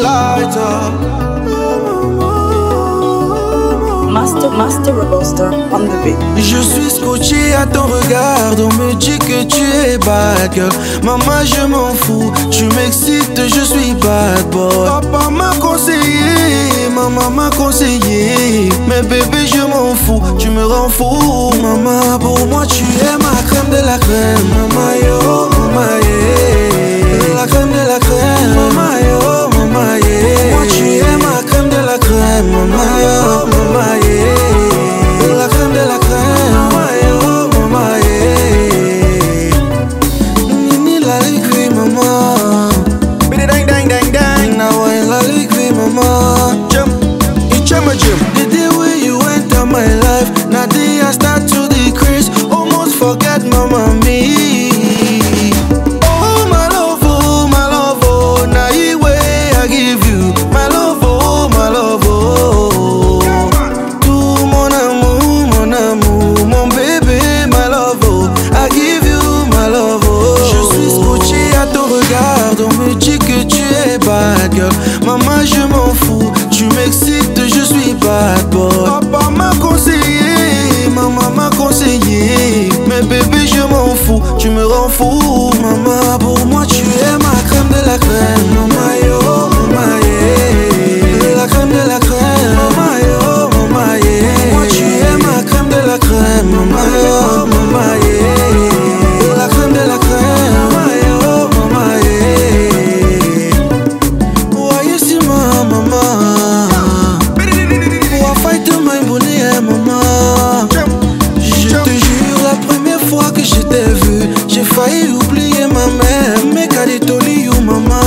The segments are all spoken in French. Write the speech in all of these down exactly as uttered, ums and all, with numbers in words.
lighter. Master, Master Robuster on the beat. Je suis scotché à ton regard, on me dit que tu es bad girl. Maman je m'en fous, tu m'excites, je suis bad boy. Papa m'a conseillé, maman m'a conseillé, mais bébé je m'en fous, tu me rends fou. Maman pour moi tu es ma crème de la crème. Maman yo, maman yeah, la crème de la crème. Maman yo, maman yeah, moi tu es ma crème de la crème. Maman yo, maman yeah, la crème de la crème. Maman yo, maman yeah, Nini la liquide maman. Bidi dang dang dang dang. Now I la liquide maman. Jump, it's my gym. The day when you enter my life, now day I start to decrease. Almost forget mama me. Oh my love, oh my love, oh now you way I give you my love, oh my love, oh. Tout mon amour, mon amour, mon bébé, my love, oh I give you my love, oh. Je suis scotché à ton regard, on me dit que tu es bad girl. Maman je m'en fous, tu m'excites, je suis bad boy. Papa m'a conseillé, maman m'a conseillé, mais bébé je m'en fous, tu me rends fou. Maman pour moi tu es ma crème de la crème. Maman yo, maman yeah, la crème de la crème. Maman yo, maman yeah, moi tu es ma crème de la crème. Maman yo, maman yeah, la crème de la crème. Maman yo, maman yeah, voyez si ma maman, pour fight my bonnet maman. Je te jure la première fois que je t'ai vu, j'ai failli oublier ma mère, mais qu'à détoli you maman.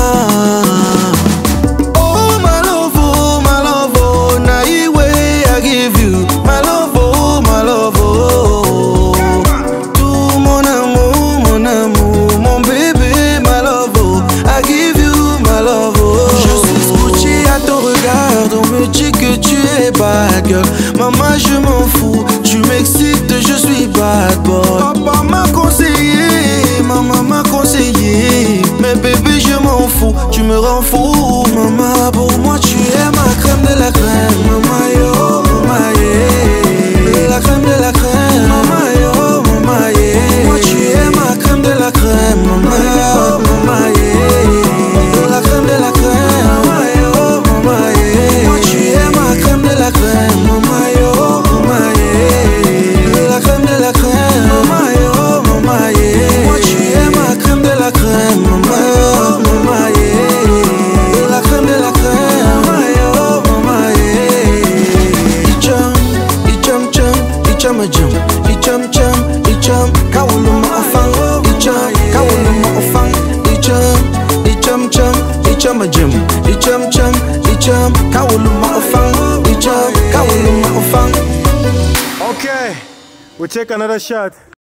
Oh my love, oh my love, oh now you way I give you my love, oh my love, oh. Tout mon amour, mon amour, mon bébé, my love, oh I give you my love, oh. Je suis scotché à ton regard, on me dit que tu es bad girl. Maman je m'en fous, tu m'excites, je suis bad boy. Papa m'a conseillé, maman m'a conseillé, mais bébé je m'en fous, tu me rends fou. Maman pour moi tu es ma crème de la crème. Maman yo, maman yeah, la crème de la crème. Maman yo, maman yeah, moi tu es ma crème de la crème. Maman yo, maman yeah, la crème de la crème. Maman yo, maman yeah, moi tu es ma crème de la crème. Maman yo, maman yeah, la crème de la crème. Maman yo, maman yeah, moi tu es ma crème de la crème. Maman yo, maman yeah, la crème de la crème. Maman yo, maman yeah. Icham, icham cham, icham jam, icham cham, icham kawulu ma afang, icham kawulu ma afang, icham, icham cham, icham jam, icham cham, icham kawulu ma afang, icham kawulu ma afang. Okay, we'll take another shot.